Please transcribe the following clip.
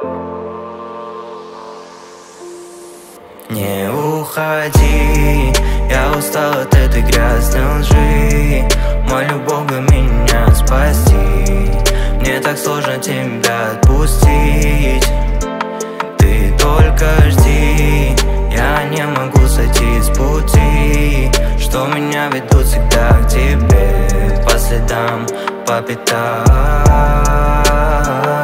Не уходи, я устал от этой грязной лжи. Молю Бога меня спасти. Мне так сложно тебя отпустить. Ты только жди, я не могу сойти с пути, что меня ведут всегда к тебе, по следам, по пятам.